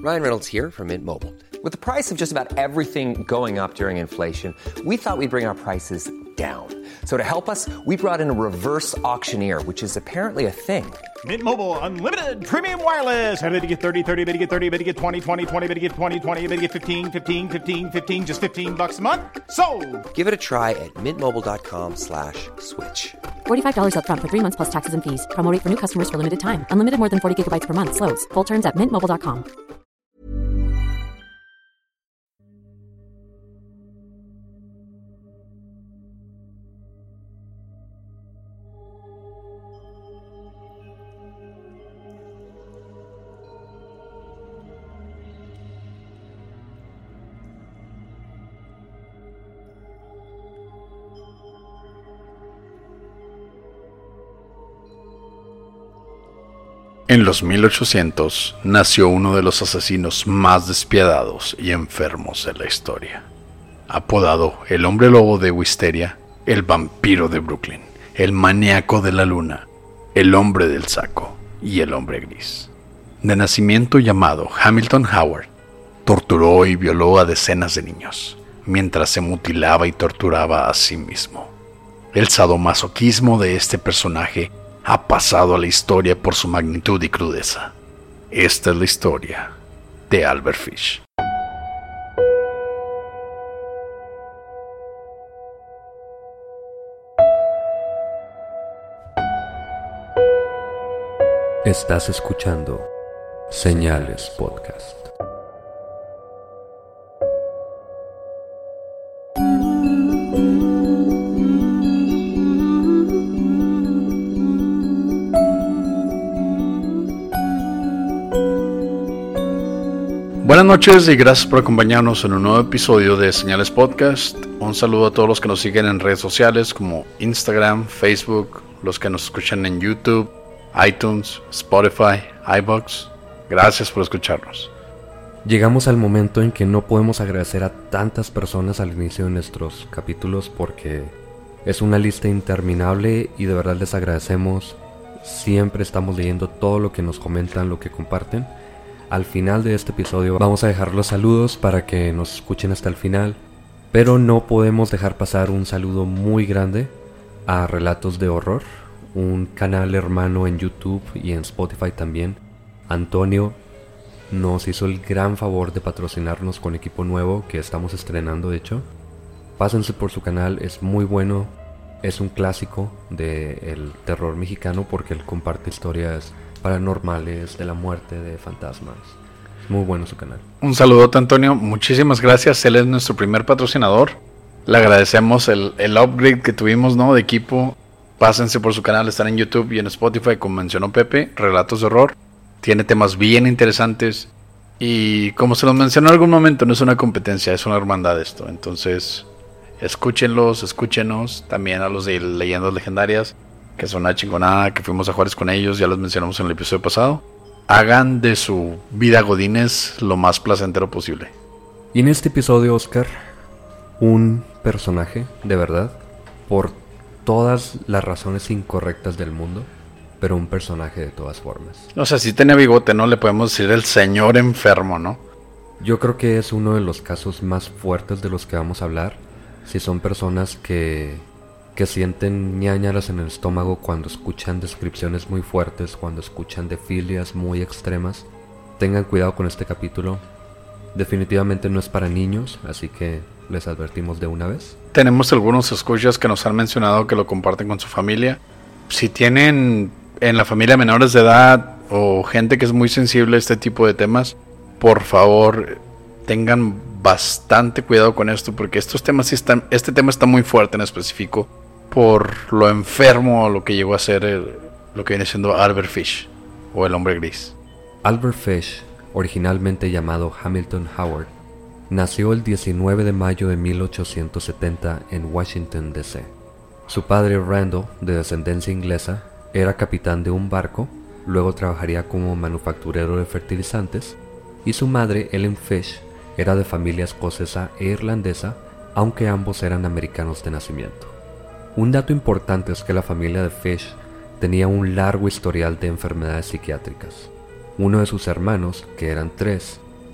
Ryan Reynolds here from Mint Mobile. With the price of just about everything going up during inflation, we thought we'd bring our prices down. So to help us, we brought in a reverse auctioneer, which is apparently a thing. Mint Mobile Unlimited Premium Wireless. How to get 30, 30, how to get 30, how to get 20, 20, 20, how to get 20, 20, how to get 15, 15, 15, 15, just $15 a month? Sold! Give it a try at mintmobile.com/switch. $45 up front for 3 months plus taxes and fees. Promo rate for new customers for limited time. Unlimited more than 40 gigabytes per month. Slows full terms at mintmobile.com. En los 1800 nació uno de los asesinos más despiadados y enfermos de la historia. Apodado el hombre lobo de Wisteria, el vampiro de Brooklyn, el maníaco de la luna, el hombre del saco y el hombre gris. De nacimiento llamado Hamilton Howard, torturó y violó a decenas de niños, mientras se mutilaba y torturaba a sí mismo. El sadomasoquismo de este personaje ha pasado a la historia por su magnitud y crudeza. Esta es la historia de Albert Fish. Estás escuchando Señales Podcast. Buenas noches y gracias por acompañarnos en un nuevo episodio de Señales Podcast. Un saludo a todos los que nos siguen en redes sociales como Instagram, Facebook, los que nos escuchan en YouTube, iTunes, Spotify, iVoox. Gracias por escucharnos. Llegamos al momento en que no podemos agradecer a tantas personas al inicio de nuestros capítulos porque es una lista interminable y de verdad les agradecemos. Siempre estamos leyendo todo lo que nos comentan, lo que comparten. Al final de este episodio vamos a dejar los saludos para que nos escuchen hasta el final, pero no podemos dejar pasar un saludo muy grande a Relatos de Horror, un canal hermano en YouTube y en Spotify también. Antonio nos hizo el gran favor de patrocinarnos con equipo nuevo que estamos estrenando, de hecho. Pásense por su canal, es muy bueno, es un clásico del terror mexicano porque él comparte historias paranormales, de la muerte, de fantasmas. Es muy bueno su canal. Un saludote, Antonio, muchísimas gracias. Él es nuestro primer patrocinador. Le agradecemos el upgrade que tuvimos, ¿no?, de equipo. Pásense por su canal, están en YouTube y en Spotify, como mencionó Pepe, Relatos de Horror. Tiene temas bien interesantes y como se los mencionó en algún momento, no es una competencia, es una hermandad esto. Entonces, escúchenos, también a los de Leyendas Legendarias, que son una chingonada, que fuimos a Juárez con ellos, ya los mencionamos en el episodio pasado. Hagan de su vida godines lo más placentero posible. Y en este episodio, Oscar, un personaje, de verdad, por todas las razones incorrectas del mundo, pero un personaje de todas formas. O sea, si tenía bigote, ¿no? Le podemos decir el señor enfermo, ¿no? Yo creo que es uno de los casos más fuertes de los que vamos a hablar. Si son personas que sienten ñáñaras en el estómago cuando escuchan descripciones muy fuertes, cuando escuchan de filias muy extremas, tengan cuidado con este capítulo. Definitivamente no es para niños, así que les advertimos de una vez. Tenemos algunos escuchas que nos han mencionado que lo comparten con su familia. Si tienen en la familia menores de edad o gente que es muy sensible a este tipo de temas, por favor tengan bastante cuidado con esto, porque este tema está muy fuerte en específico por lo enfermo, lo que llegó a ser lo que viene siendo Albert Fish o el hombre gris. Albert Fish, originalmente llamado Hamilton Howard, nació el 19 de mayo de 1870 en Washington, D.C. Su padre Randall, de descendencia inglesa, era capitán de un barco, luego trabajaría como manufacturero de fertilizantes, y su madre, Ellen Fish, era de familia escocesa e irlandesa, aunque ambos eran americanos de nacimiento. Un dato importante es que la familia de Fish tenía un largo historial de enfermedades psiquiátricas. Uno de sus hermanos, que eran 3,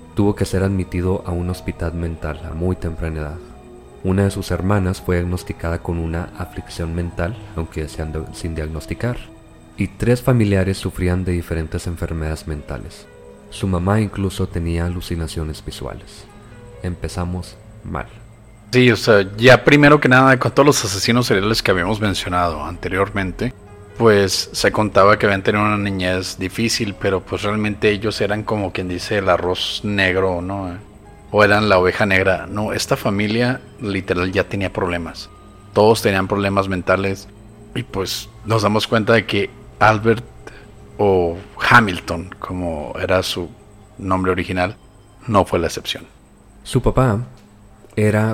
tuvo que ser admitido a un hospital mental a muy temprana edad. Una de sus hermanas fue diagnosticada con una aflicción mental, aunque sin diagnosticar, y 3 familiares sufrían de diferentes enfermedades mentales. Su mamá incluso tenía alucinaciones visuales. Empezamos mal. Sí, o sea, ya primero que nada, con todos los asesinos seriales que habíamos mencionado anteriormente, pues se contaba que habían tenido una niñez difícil, pero pues realmente ellos eran como quien dice el arroz negro, ¿no? O eran la oveja negra. No, esta familia literal ya tenía problemas. Todos tenían problemas mentales. Y pues nos damos cuenta de que Albert, o Hamilton, como era su nombre original, no fue la excepción. Su papá era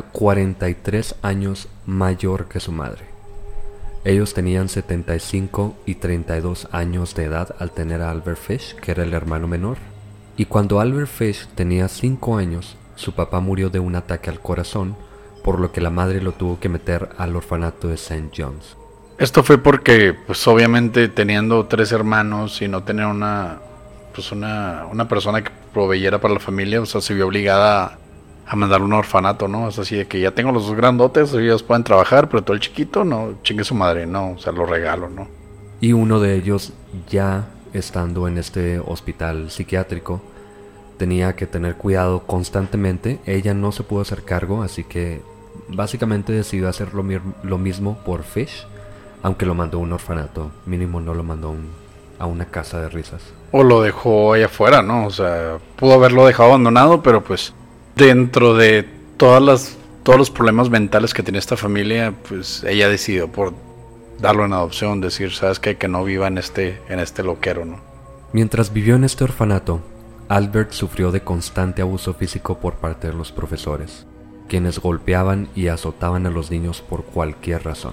43 años mayor que su madre. Ellos tenían 75 y 32 años de edad al tener a Albert Fish, que era el hermano menor. Y cuando Albert Fish tenía 5 años, su papá murió de un ataque al corazón, por lo que la madre lo tuvo que meter al orfanato de St. John's. Esto fue porque, pues obviamente teniendo 3 hermanos y no tener una persona que proveyera para la familia, o sea, se vio obligada a mandar un orfanato, ¿no? Es así de que ya tengo los 2 grandotes, ellos pueden trabajar, pero todo el chiquito, no, chingue su madre, no, o sea, lo regalo, ¿no? Y uno de ellos, ya estando en este hospital psiquiátrico, tenía que tener cuidado constantemente. Ella no se pudo hacer cargo, así que básicamente decidió hacer lo mismo por Fish, aunque lo mandó a un orfanato, mínimo no lo mandó a una casa de risas. O lo dejó allá afuera, ¿no? O sea, pudo haberlo dejado abandonado, pero pues dentro de todos los problemas mentales que tiene esta familia, pues ella decidió por darlo en adopción, decir, ¿sabes qué? Que no viva en este loquero, ¿no? Mientras vivió en este orfanato, Albert sufrió de constante abuso físico por parte de los profesores, quienes golpeaban y azotaban a los niños por cualquier razón.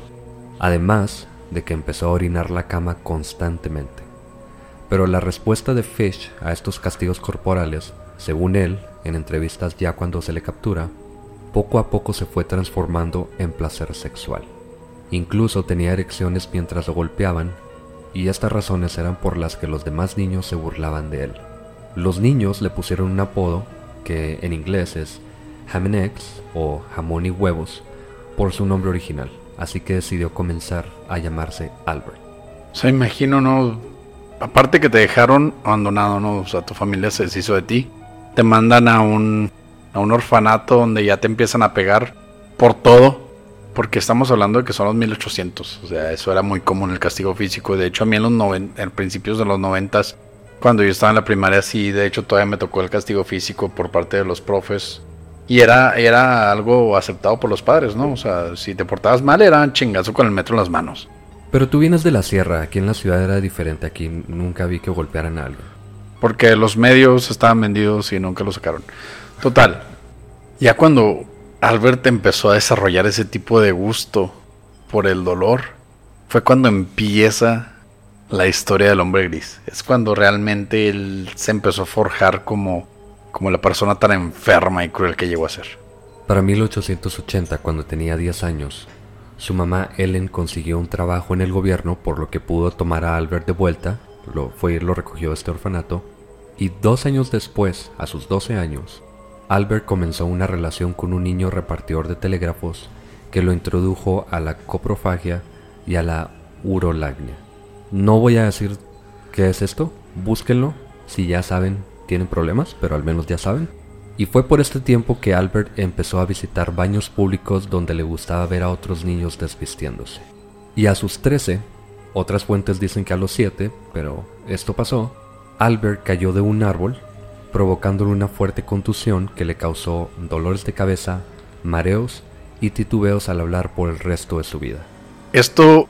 Además de que empezó a orinar la cama constantemente. Pero la respuesta de Fish a estos castigos corporales, según él, en entrevistas ya cuando se le captura, poco a poco se fue transformando en placer sexual. Incluso tenía erecciones mientras lo golpeaban, y estas razones eran por las que los demás niños se burlaban de él. Los niños le pusieron un apodo que en inglés es Ham and Eggs o jamón y huevos por su nombre original, así que decidió comenzar a llamarse Albert. O sea, imagino, ¿no? Aparte que te dejaron abandonado, ¿no? O sea, tu familia se deshizo de ti. Te mandan a un orfanato donde ya te empiezan a pegar por todo. Porque estamos hablando de que son los 1800. O sea, eso era muy común, el castigo físico. De hecho, a mí en principios de los 90s, cuando yo estaba en la primaria, sí, de hecho todavía me tocó el castigo físico por parte de los profes. Y era algo aceptado por los padres, ¿no? O sea, si te portabas mal, era un chingazo con el metro en las manos. Pero tú vienes de la sierra, aquí en la ciudad era diferente, aquí nunca vi que golpearan a alguien. Porque los medios estaban vendidos y nunca los sacaron. Total, ya cuando Albert empezó a desarrollar ese tipo de gusto por el dolor, fue cuando empieza la historia del hombre gris. Es cuando realmente él se empezó a forjar como la persona tan enferma y cruel que llegó a ser. Para 1880, cuando tenía 10 años, su mamá Ellen consiguió un trabajo en el gobierno, por lo que pudo tomar a Albert de vuelta, lo recogió de este orfanato, y 2 años después, a sus 12 años, Albert comenzó una relación con un niño repartidor de telégrafos que lo introdujo a la coprofagia y a la urolagnia. No voy a decir qué es esto, búsquenlo, si ya saben, tienen problemas, pero al menos ya saben. Y fue por este tiempo que Albert empezó a visitar baños públicos donde le gustaba ver a otros niños desvistiéndose. Y a sus 13, otras fuentes dicen que a los 7, pero esto pasó, Albert cayó de un árbol, provocándole una fuerte contusión que le causó dolores de cabeza, mareos y titubeos al hablar por el resto de su vida. Esto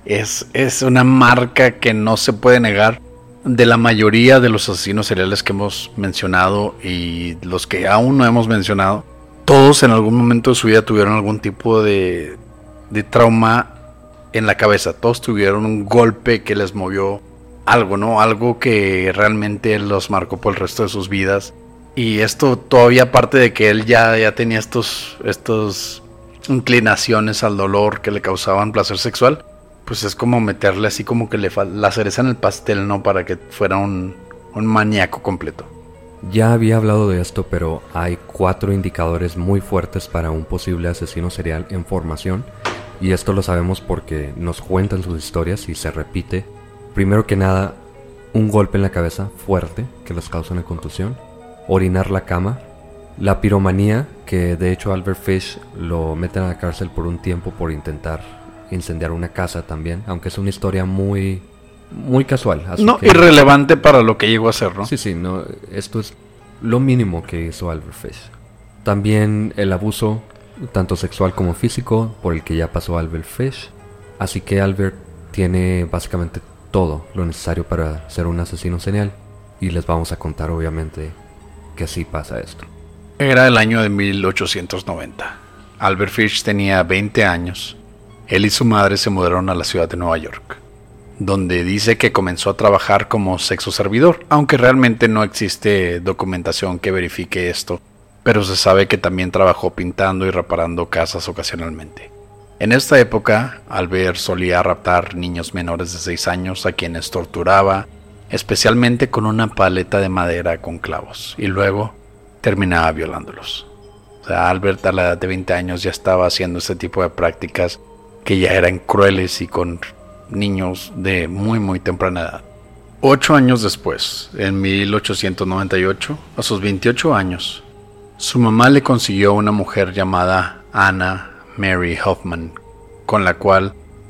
es una marca que no se puede negar de la mayoría de los asesinos seriales que hemos mencionado y los que aún no hemos mencionado. Todos en algún momento de su vida tuvieron algún tipo de trauma en la cabeza. Todos tuvieron un golpe que les movió algo, ¿no? Algo que realmente los marcó por el resto de sus vidas. Y esto todavía, aparte de que él ya tenía estos inclinaciones al dolor que le causaban placer sexual, pues es como meterle así como que la cereza en el pastel, ¿no? Para que fuera un maníaco completo. Ya había hablado de esto, pero hay 4 indicadores muy fuertes para un posible asesino serial en formación, y esto lo sabemos porque nos cuentan sus historias y se repite. Primero que nada, un golpe en la cabeza fuerte que les causa una contusión, orinar la cama, la piromanía, que de hecho Albert Fish lo meten a la cárcel por un tiempo por intentar incendiar una casa también, aunque es una historia muy casual. Así No, que, irrelevante para lo que llegó a ser, ¿no? sí, no, esto es lo mínimo que hizo Albert Fish. También el abuso, tanto sexual como físico, por el que ya pasó Albert Fish. Así que Albert tiene básicamente todo lo necesario para ser un asesino serial. Y les vamos a contar obviamente que sí pasa esto. Era el año de 1890. Albert Fish tenía 20 años. Él y su madre se mudaron a la ciudad de Nueva York, donde dice que comenzó a trabajar como sexo servidor, aunque realmente no existe documentación que verifique esto, pero se sabe que también trabajó pintando y reparando casas ocasionalmente. En esta época, Albert solía raptar niños menores de 6 años a quienes torturaba, especialmente con una paleta de madera con clavos, y luego terminaba violándolos. O sea, Albert a la edad de 20 años ya estaba haciendo este tipo de prácticas que ya eran crueles y con niños de muy temprana edad. 8 años después, en 1898, a sus 28 años, su mamá le consiguió una mujer llamada Anna Mary Hoffman, con la cual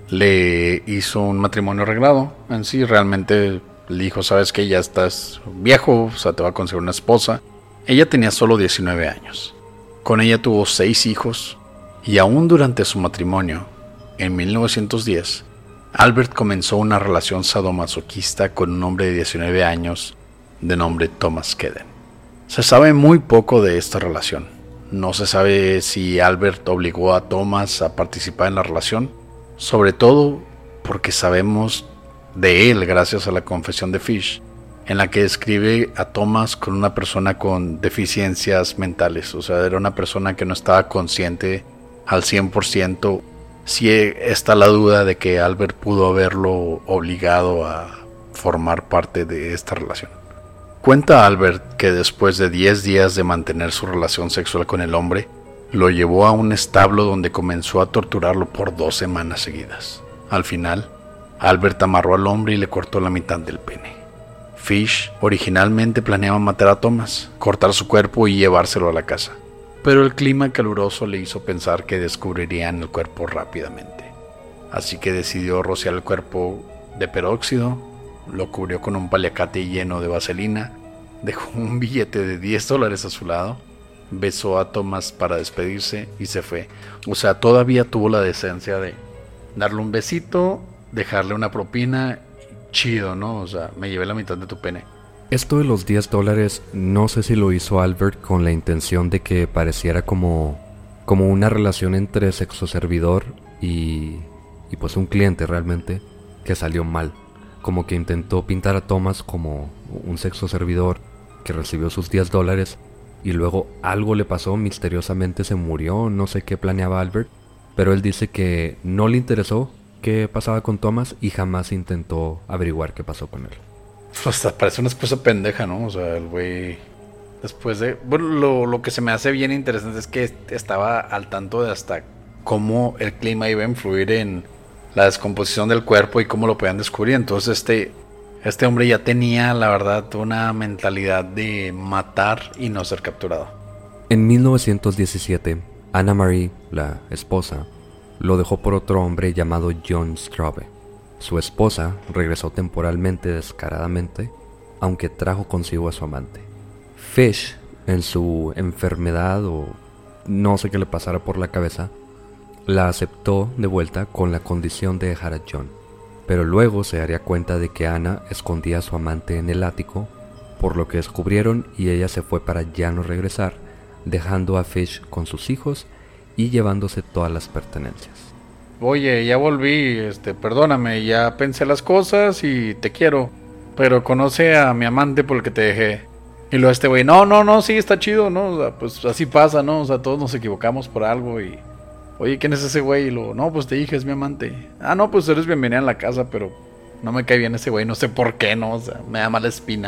le hizo un matrimonio arreglado. En sí, realmente le dijo, sabes que ya estás viejo, o sea, te va a conseguir una esposa. Ella tenía solo 19 años. Con ella tuvo 6 hijos, y aún durante su matrimonio, en 1910, Albert comenzó una relación sadomasoquista con un hombre de 19 años de nombre Thomas Kedden. Se sabe muy poco de esta relación. No se sabe si Albert obligó a Thomas a participar en la relación, sobre todo porque sabemos de él gracias a la confesión de Fish, en la que describe a Thomas como una persona con deficiencias mentales. O sea, era una persona que no estaba consciente al 100%. Sí está la duda de que Albert pudo haberlo obligado a formar parte de esta relación. Cuenta Albert que después de 10 días de mantener su relación sexual con el hombre, lo llevó a un establo donde comenzó a torturarlo por 2 semanas seguidas. Al final, Albert amarró al hombre y le cortó la mitad del pene. Fish originalmente planeaba matar a Thomas, cortar su cuerpo y llevárselo a la casa, pero el clima caluroso le hizo pensar que descubrirían el cuerpo rápidamente. Así que decidió rociar el cuerpo de peróxido, lo cubrió con un paliacate lleno de vaselina, dejó un billete de $10 a su lado, besó a Thomas para despedirse y se fue. O sea, todavía tuvo la decencia de darle un besito, dejarle una propina, chido, ¿no? O sea, me llevé la mitad de tu pene. Esto de los $10, no sé si lo hizo Albert con la intención de que pareciera como una relación entre sexo servidor y pues un cliente realmente, que salió mal. Como que intentó pintar a Thomas como un sexo servidor que recibió sus $10 y luego algo le pasó, misteriosamente se murió, no sé qué planeaba Albert, pero él dice que no le interesó qué pasaba con Thomas y jamás intentó averiguar qué pasó con él. Hasta parece una excusa pendeja, ¿no? O sea, el güey, después de... Bueno, lo que se me hace bien interesante es que estaba al tanto de hasta cómo el clima iba a influir en la descomposición del cuerpo y cómo lo podían descubrir. Entonces este hombre ya tenía, la verdad, una mentalidad de matar y no ser capturado. En 1917, Anna Marie, la esposa, lo dejó por otro hombre llamado John Straube. Su esposa regresó temporalmente descaradamente, aunque trajo consigo a su amante. Fish, en su enfermedad o no sé qué le pasara por la cabeza, la aceptó de vuelta con la condición de dejar a John. Pero luego se daría cuenta de que Anna escondía a su amante en el ático, por lo que descubrieron y ella se fue para ya no regresar, dejando a Fish con sus hijos y llevándose todas las pertenencias. Oye, ya volví, perdóname, ya pensé las cosas y te quiero, pero conoce a mi amante por el que te dejé. Y luego este güey, no, sí, está chido, ¿no? O sea, pues así pasa, ¿no? O sea, todos nos equivocamos por algo y... Oye, ¿quién es ese güey? Y luego, no, pues te dije, es mi amante. Ah, no, pues eres bienvenida en la casa, pero no me cae bien ese güey, no sé por qué, ¿no? O sea, me da mala espina.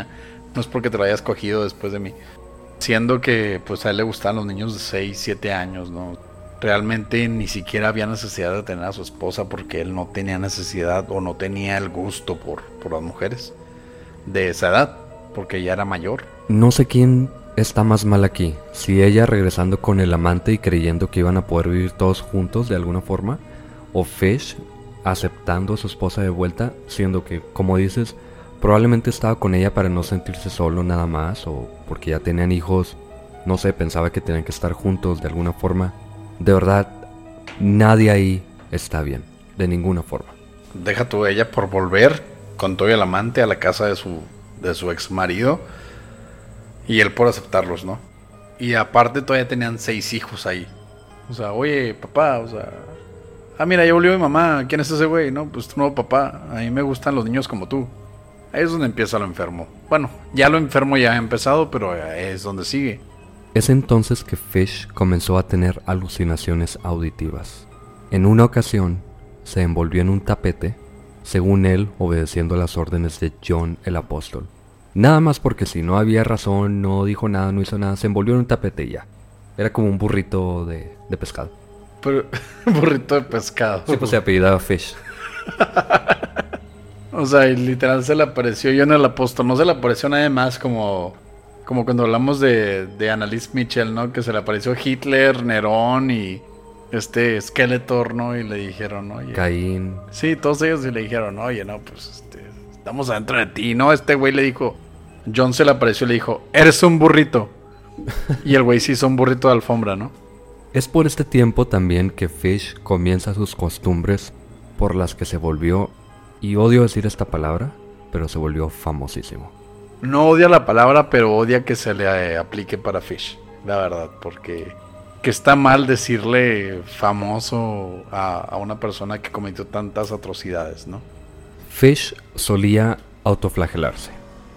No es porque te lo hayas cogido después de mí. Siendo que pues a él le gustaban los niños de 6, 7 años, ¿no? Realmente ni siquiera había necesidad de tener a su esposa porque él no tenía necesidad o no tenía el gusto por las mujeres de esa edad, porque ya era mayor. No sé quién está más mal aquí, si ella regresando con el amante y creyendo que iban a poder vivir todos juntos de alguna forma, o Fish aceptando a su esposa de vuelta, siendo que, como dices, probablemente estaba con ella para no sentirse solo nada más, o porque ya tenían hijos, no sé, pensaba que tenían que estar juntos de alguna forma. De verdad, nadie ahí está bien, de ninguna forma. Deja tú ella por volver con todo el amante a la casa de su ex marido, y él por aceptarlos, ¿no? Y aparte todavía tenían 6 hijos ahí. O sea, oye, papá, o sea... mira, ya volvió mi mamá, ¿quién es ese güey? No, pues tu nuevo papá, a mí me gustan los niños como tú. Ahí es donde empieza lo enfermo. Bueno, ya lo enfermo ya ha empezado, pero es donde sigue. Es entonces que Fish comenzó a tener alucinaciones auditivas. En una ocasión, se envolvió en un tapete, según él, obedeciendo las órdenes de John el apóstol. Nada más porque si no había razón, no dijo nada, no hizo nada, se envolvió en un tapete y ya. Era como un burrito de pescado. Pero, burrito de pescado. Sí, pues se apellidaba Fish. O sea, y literal se le apareció John el apóstol, no se le apareció nadie más como cuando hablamos de Annalise Mitchell, ¿no? Que se le apareció Hitler, Nerón y Skeletor, ¿no? Y le dijeron, oye... Caín. Sí, todos ellos y le dijeron, oye, no, pues estamos adentro de ti, ¿no? Este güey le dijo, John se le apareció y le dijo, eres un burrito. Y el güey sí hizo un burrito de alfombra, ¿no? Es por este tiempo también que Fish comienza sus costumbres por las que se volvió, y odio decir esta palabra, pero se volvió famosísimo. No odia la palabra, pero odia que se le aplique para Fish, la verdad, porque que está mal decirle famoso a una persona que cometió tantas atrocidades, ¿no? Fish solía autoflagelarse,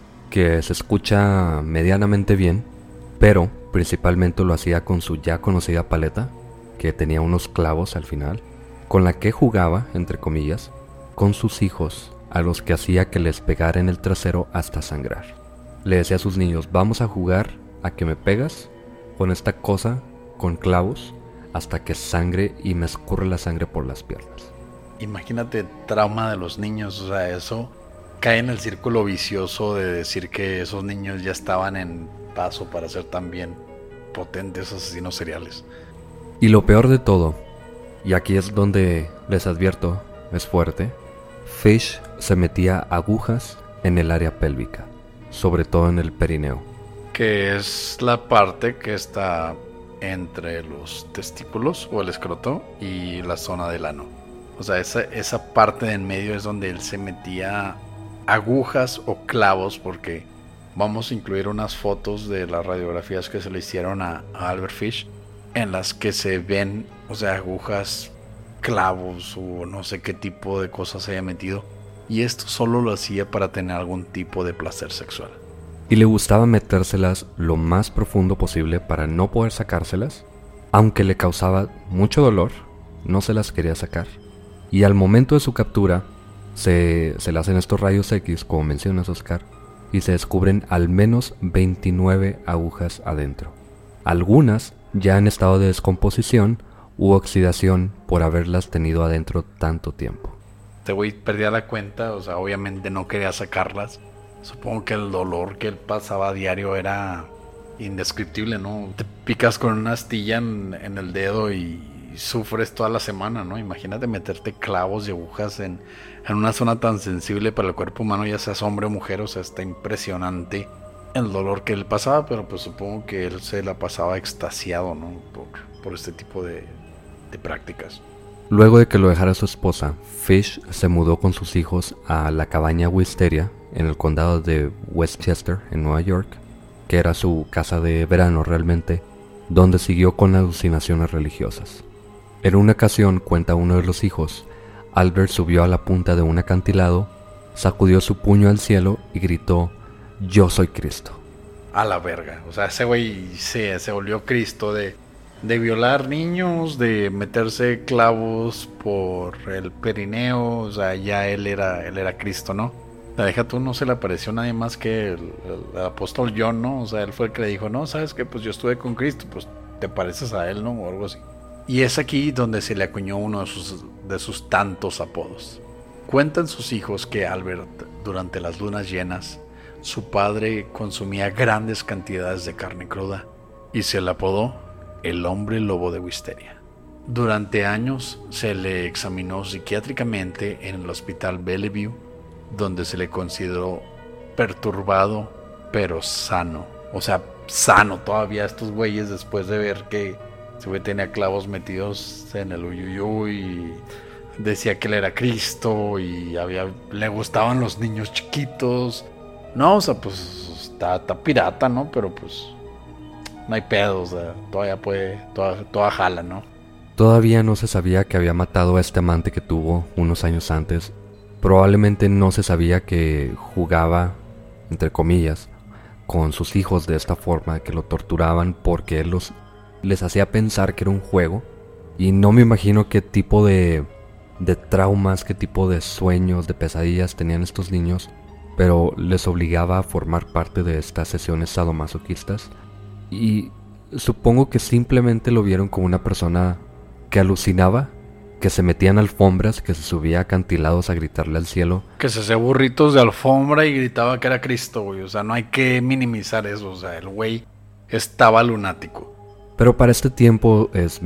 que se escucha medianamente bien, pero principalmente lo hacía con su ya conocida paleta, que tenía unos clavos al final, con la que jugaba, entre comillas, con sus hijos, a los que hacía que les pegara en el trasero hasta sangrar. Le decía a sus niños, vamos a jugar a que me pegas con esta cosa, con clavos, hasta que sangre y me escurre la sangre por las piernas. Imagínate el trauma de los niños, o sea, eso cae en el círculo vicioso de decir que esos niños ya estaban en paso para ser también potentes asesinos seriales. Y lo peor de todo, y aquí es donde les advierto, es fuerte, Fish se metía agujas en el área pélvica, sobre todo en el perineo. Que es la parte que está entre los testículos o el escroto y la zona del ano. O sea, esa parte de en medio es donde él se metía agujas o clavos, porque vamos a incluir unas fotos de las radiografías que se le hicieron a Albert Fish, en las que se ven, o sea, agujas, clavos o no sé qué tipo de cosas se haya metido. Y esto solo lo hacía para tener algún tipo de placer sexual. Y le gustaba metérselas lo más profundo posible para no poder sacárselas. Aunque le causaba mucho dolor, no se las quería sacar. Y al momento de su captura, se le hacen estos rayos X, como mencionas, Oscar, y se descubren al menos 29 agujas adentro. Algunas ya en estado de descomposición u oxidación por haberlas tenido adentro tanto tiempo. Este güey perdía la cuenta, o sea, obviamente no quería sacarlas. Supongo que el dolor que él pasaba a diario era indescriptible, ¿no? Te picas con una astilla en el dedo y sufres toda la semana, ¿no? Imagínate meterte clavos y agujas en una zona tan sensible para el cuerpo humano, ya seas hombre o mujer. O sea, está impresionante el dolor que él pasaba, pero pues supongo que él se la pasaba extasiado, ¿no? Por este tipo de prácticas. Luego de que lo dejara su esposa, Fish se mudó con sus hijos a la cabaña Wisteria en el condado de Westchester, en Nueva York, que era su casa de verano realmente, donde siguió con alucinaciones religiosas. En una ocasión, cuenta uno de los hijos, Albert subió a la punta de un acantilado, sacudió su puño al cielo y gritó, "Yo soy Cristo". A la verga, o sea, ese güey se volvió Cristo de violar niños, de meterse clavos por el perineo. O sea, ya él era Cristo, ¿no? La deja tú, no se le apareció nadie más que el apóstol John, ¿no? O sea, él fue el que le dijo, no, ¿sabes qué? Pues yo estuve con Cristo, pues te pareces a él, ¿no? O algo así. Y es aquí donde se le acuñó uno de sus tantos apodos. Cuentan sus hijos que Albert, durante las lunas llenas, su padre consumía grandes cantidades de carne cruda y se le apodó el hombre lobo de Wisteria. Durante años se le examinó psiquiátricamente en el hospital Bellevue, donde se le consideró perturbado pero sano. O sea, sano todavía estos güeyes, después de ver que ese güey tenía clavos metidos en el uyuyuy y decía que él era Cristo y le gustaban los niños chiquitos. No, o sea, pues está pirata, ¿no? Pero pues no hay pedo, o sea, todavía puede, toda jala, ¿no? Todavía no se sabía que había matado a este amante que tuvo unos años antes. Probablemente no se sabía que jugaba, entre comillas, con sus hijos de esta forma, que lo torturaban porque él les hacía pensar que era un juego. Y no me imagino qué tipo de traumas, qué tipo de sueños, de pesadillas tenían estos niños, pero les obligaba a formar parte de estas sesiones sadomasoquistas. Y supongo que simplemente lo vieron como una persona que alucinaba, que se metía en alfombras, que se subía a acantilados a gritarle al cielo. Que se hacía burritos de alfombra y gritaba que era Cristo, güey. O sea, no hay que minimizar eso. O sea, el güey estaba lunático. Pero para este tiempo es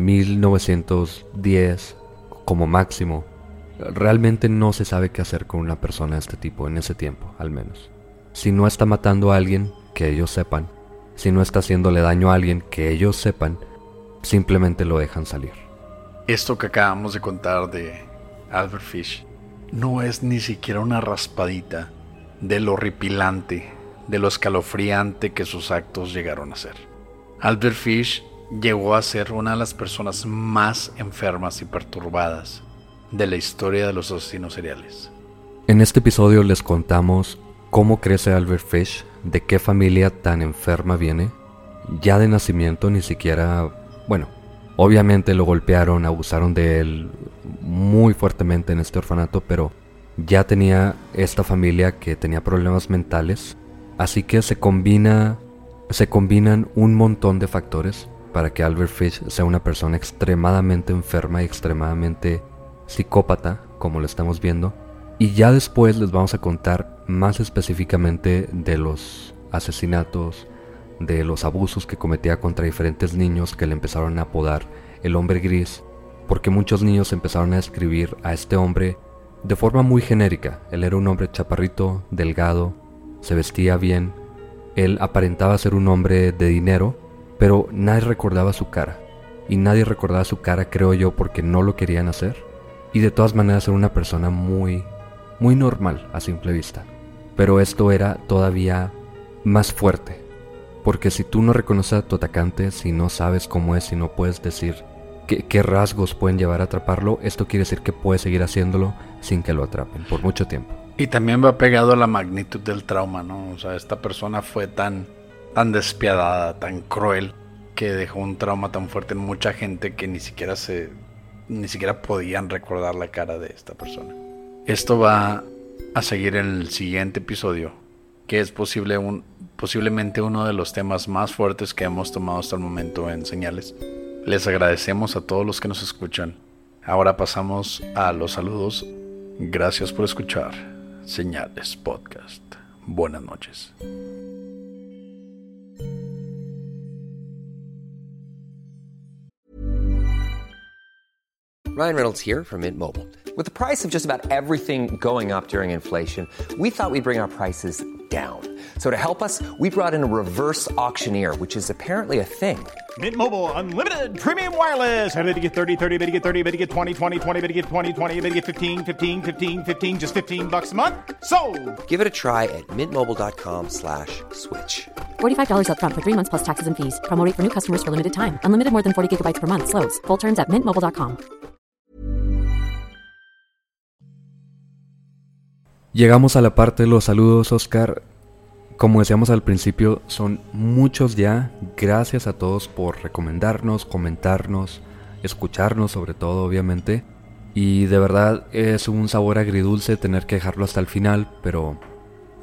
1910 como máximo. Realmente no se sabe qué hacer con una persona de este tipo en ese tiempo, al menos. Si no está matando a alguien, que ellos sepan. Si no está haciéndole daño a alguien, que ellos sepan. Simplemente lo dejan salir. Esto que acabamos de contar de Albert Fish no es ni siquiera una raspadita de lo horripilante, de lo escalofriante que sus actos llegaron a ser. Albert Fish llegó a ser una de las personas más enfermas y perturbadas de la historia de los asesinos seriales. En este episodio les contamos cómo crece Albert Fish, de qué familia tan enferma viene. Ya de nacimiento ni siquiera, obviamente lo golpearon, abusaron de él muy fuertemente en este orfanato, pero ya tenía esta familia que tenía problemas mentales, así que se combinan un montón de factores para que Albert Fish sea una persona extremadamente enferma y extremadamente psicópata, como lo estamos viendo. Y ya después les vamos a contar más específicamente de los asesinatos, de los abusos que cometía contra diferentes niños, que le empezaron a apodar el hombre gris, porque muchos niños empezaron a describir a este hombre de forma muy genérica. Él era un hombre chaparrito, delgado, se vestía bien, él aparentaba ser un hombre de dinero, pero nadie recordaba su cara. Y nadie recordaba su cara, creo yo, porque no lo querían hacer. Y de todas maneras era una persona muy normal a simple vista. Pero esto era todavía más fuerte, porque si tú no reconoces a tu atacante, si no sabes cómo es, si no puedes decir qué rasgos pueden llevar a atraparlo, esto quiere decir que puedes seguir haciéndolo sin que lo atrapen por mucho tiempo. Y también va pegado a la magnitud del trauma, ¿no? O sea, esta persona fue tan despiadada, tan cruel, que dejó un trauma tan fuerte en mucha gente que ni siquiera podían recordar la cara de esta persona. Esto va a seguir en el siguiente episodio, que es posiblemente uno de los temas más fuertes que hemos tomado hasta el momento en Señales. Les agradecemos a todos los que nos escuchan. Ahora pasamos a los saludos. Gracias por escuchar Señales Podcast. Buenas noches. Ryan Reynolds here from Mint Mobile. With the price of just about everything going up during inflation, we thought we'd bring our prices down. So to help us, we brought in a reverse auctioneer, which is apparently a thing. Mint Mobile Unlimited Premium Wireless. How to get 30, 30, bit to get 30, bit to get 20, 20, 20, bit to get 20, 20, bit to get 15, 15, 15, 15, just $15 a month? Sold! Give it a try at mintmobile.com/switch. $45 up front for 3 months plus taxes and fees. Promo rate for new customers for limited time. Unlimited more than 40 gigabytes per month. Slows full terms at mintmobile.com. Llegamos a la parte de los saludos, Oscar. Como decíamos al principio, son muchos ya. Gracias a todos por recomendarnos, comentarnos, escucharnos sobre todo, obviamente. Y de verdad es un sabor agridulce tener que dejarlo hasta el final, pero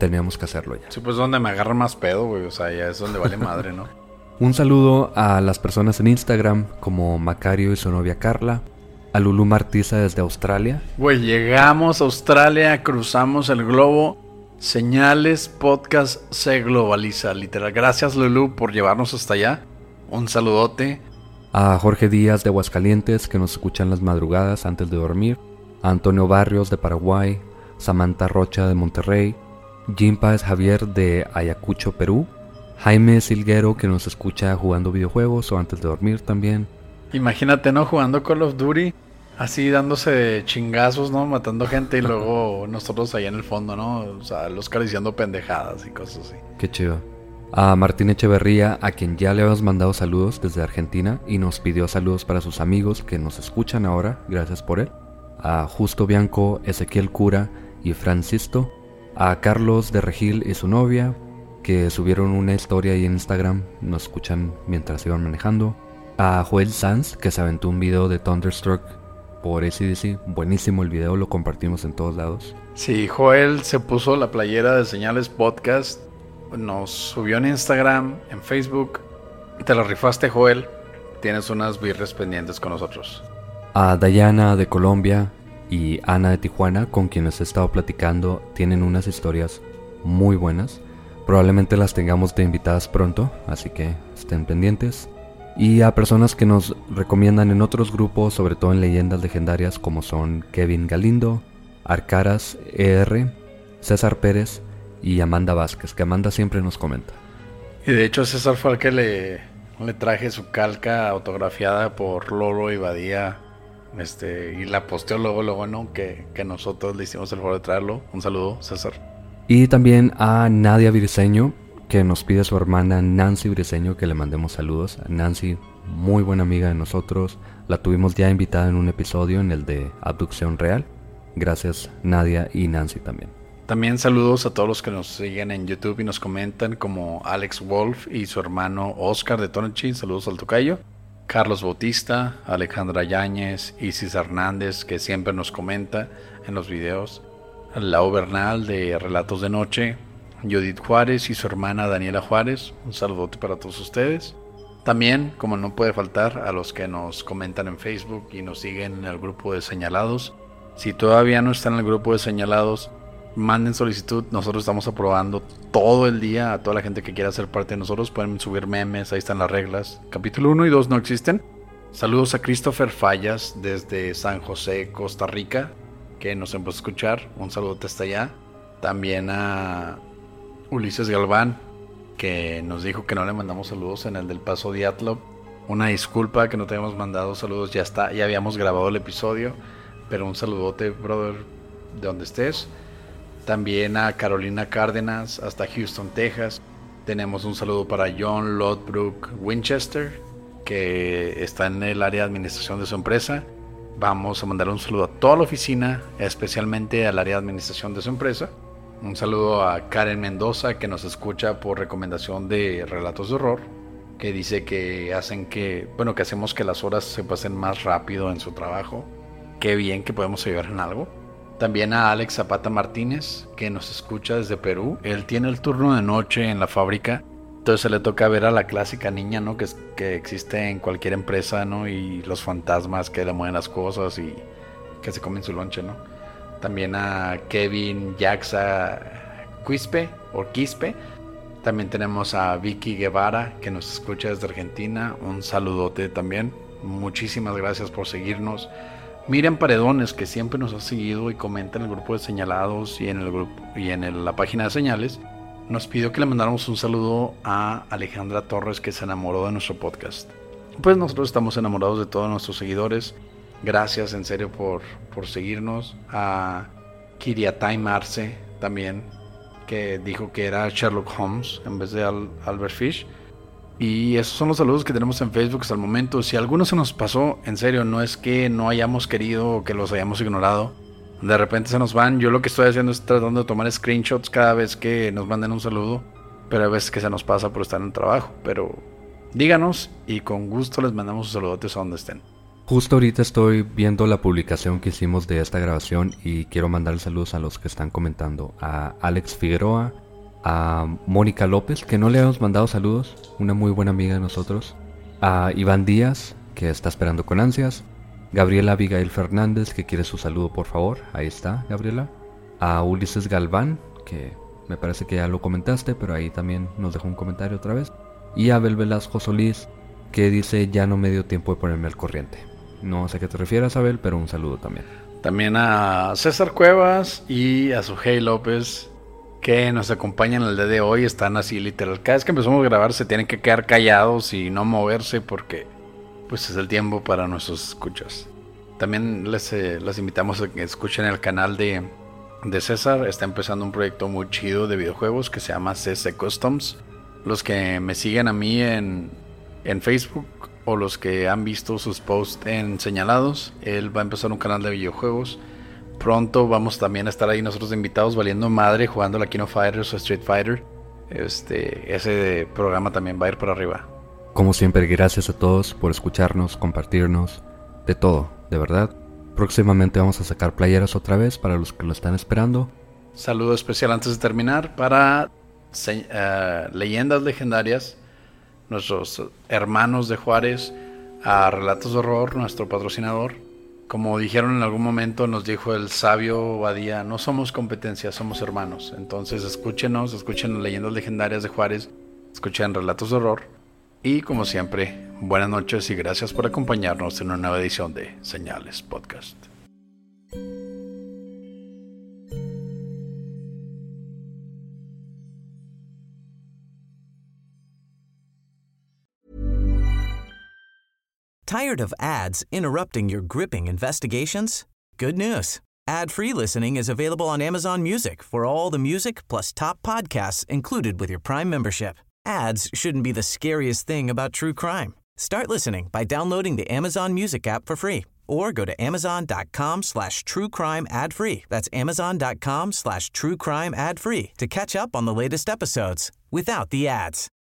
teníamos que hacerlo ya. Sí, pues donde me agarra más pedo, güey. O sea, ya es donde vale madre, ¿no? Un saludo a las personas en Instagram como Macario y su novia Carla, a Lulu Martiza desde Australia. Güey, llegamos a Australia, cruzamos el globo, señales, podcast se globaliza, literal. Gracias, Lulu, por llevarnos hasta allá. Un saludote. A Jorge Díaz de Aguascalientes, que nos escucha en las madrugadas antes de dormir. A Antonio Barrios de Paraguay, Samantha Rocha de Monterrey, Jim Páez Javier de Ayacucho, Perú, Jaime Silguero, que nos escucha jugando videojuegos o antes de dormir también. Imagínate, ¿no? Jugando Call of Duty, así dándose chingazos, ¿no? Matando gente y luego nosotros ahí en el fondo, ¿no? O sea, los diciendo pendejadas y cosas así. Qué chido. A Martín Echeverría, a quien ya le habíamos mandado saludos desde Argentina y nos pidió saludos para sus amigos que nos escucan ahora, gracias por él. A Justo Bianco, Ezequiel Cura y Francisco. A Carlos de Regil y su novia, que subieron una historia ahí en Instagram, nos escuchan mientras iban manejando. A Joel Sanz, que se aventó un video de Thunderstruck por AC/DC, buenísimo el video, lo compartimos en todos lados. Sí, Joel se puso la playera de Señales Podcast, nos subió en Instagram, en Facebook, te la rifaste, Joel, tienes unas birres pendientes con nosotros. A Dayana de Colombia y Ana de Tijuana, con quienes he estado platicando, tienen unas historias muy buenas. Probablemente las tengamos de invitadas pronto, así que estén pendientes. Y a personas que nos recomiendan en otros grupos, sobre todo en leyendas legendarias, como son Kevin Galindo, Arcaras ER, César Pérez y Amanda Vázquez, que Amanda siempre nos comenta. Y de hecho César fue el que le traje su calca autografiada por Lolo y Badía, y la posteó luego, ¿no? Que nosotros le hicimos el favor de traerlo. Un saludo, César. Y también a Nadia Briseño, que nos pide a su hermana Nancy Briseño que le mandemos saludos. Nancy, muy buena amiga de nosotros, la tuvimos ya invitada en un episodio, en el de Abducción Real. Gracias Nadia y Nancy también. También saludos a todos los que nos siguen en YouTube y nos comentan, como Alex Wolf y su hermano Oscar de Tonchi, saludos al tocayo. Carlos Bautista, Alejandra Yáñez, Isis Hernández, que siempre nos comenta en los videos. Lau Bernal de Relatos de Noche, Judith Juárez y su hermana Daniela Juárez, un saludote para todos ustedes. También, como no puede faltar, a los que nos comentan en Facebook y nos siguen en el grupo de Señalados. Si todavía no están en el grupo de Señalados, manden solicitud, nosotros estamos aprobando todo el día a toda la gente que quiera ser parte de nosotros. Pueden subir memes, ahí están las reglas. Capítulo 1 y 2 no existen. Saludos a Christopher Fallas desde San José, Costa Rica, que nos empezó a escuchar, un saludo hasta allá. También a Ulises Galván, que nos dijo que no le mandamos saludos en el del Paso Diatlov. Una disculpa que no te habíamos mandado saludos, ya habíamos grabado el episodio, pero un saludote, brother, de donde estés. También a Carolina Cárdenas hasta Houston, Texas. Tenemos un saludo para John Lodbrook Winchester, que está en el área de administración de su empresa. Vamos a mandar un saludo a toda la oficina, especialmente al área de administración de su empresa. Un saludo a Karen Mendoza, que nos escucha por recomendación de Relatos de Horror, que dice que hacemos que las horas se pasen más rápido en su trabajo. Qué bien que podemos ayudar en algo. También a Alex Zapata Martínez, que nos escucha desde Perú. Él tiene el turno de noche en la fábrica, entonces se le toca ver a la clásica niña, ¿no? Que existe en cualquier empresa, ¿no? Y los fantasmas que le mueven las cosas y que se comen su lonche, ¿no? También a Kevin Yaxa Quispe. También tenemos a Vicky Guevara, que nos escucha desde Argentina. Un saludote también. Muchísimas gracias por seguirnos. Miriam Paredones, que siempre nos ha seguido y comenta en el grupo de Señalados y en el grupo y en la página de Señales, nos pidió que le mandáramos un saludo a Alejandra Torres, que se enamoró de nuestro podcast. Pues nosotros estamos enamorados de todos nuestros seguidores. Gracias en serio por seguirnos. A Kiriatay Marce también, que dijo que era Sherlock Holmes en vez de Albert Fish. Y esos son los saludos que tenemos en Facebook hasta el momento. Si alguno se nos pasó, en serio, no es que no hayamos querido o que los hayamos ignorado. De repente se nos van. Yo lo que estoy haciendo es tratando de tomar screenshots cada vez que nos manden un saludo, pero hay veces que se nos pasa por estar en el trabajo. Pero díganos y con gusto les mandamos sus saludotes a donde estén. Justo ahorita estoy viendo la publicación que hicimos de esta grabación y quiero mandar saludos a los que están comentando. A Alex Figueroa, a Mónica López, que no le hemos mandado saludos, una muy buena amiga de nosotros. A Iván Díaz, que está esperando con ansias. Gabriela Abigail Fernández, que quiere su saludo por favor. Ahí está, Gabriela. A Ulises Galván, que me parece que ya lo comentaste, pero ahí también nos dejó un comentario otra vez. Y a Abel Velasco Solís, que dice ya no me dio tiempo de ponerme al corriente. No sé a qué te refieres, Abel, pero un saludo también. También a César Cuevas y a Sujei López, que nos acompañan el día de hoy. Están así literal, cada vez que empezamos a grabar se tienen que quedar callados y no moverse porque pues es el tiempo para nuestros escuchas. También les invitamos a que escuchen el canal de César. Está empezando un proyecto muy chido de videojuegos que se llama CC Customs. Los que me siguen a mí en Facebook o los que han visto sus posts en Señalados, él va a empezar un canal de videojuegos. Pronto vamos también a estar ahí nosotros invitados valiendo madre, jugando la King of Fighters o Street Fighter. Ese programa también va a ir por arriba. Como siempre, gracias a todos por escucharnos, compartirnos, de todo, de verdad. Próximamente vamos a sacar playeras otra vez para los que lo están esperando. Saludo especial antes de terminar para Leyendas Legendarias, nuestros hermanos de Juárez, a Relatos de Horror, nuestro patrocinador. Como dijeron en algún momento, nos dijo el sabio Badía, no somos competencia, somos hermanos. Entonces escuchen Leyendas Legendarias de Juárez, escuchen Relatos de Horror. Y como siempre, buenas noches y gracias por acompañarnos en una nueva edición de Señales Podcast. Tired of ads interrupting your gripping investigations? Good news. Ad-free listening is available on Amazon Music for all the music plus top podcasts included with your Prime membership. Ads shouldn't be the scariest thing about true crime. Start listening by downloading the Amazon Music app for free or go to amazon.com/truecrime ad-free. That's amazon.com/truecrime ad-free to catch up on the latest episodes without the ads.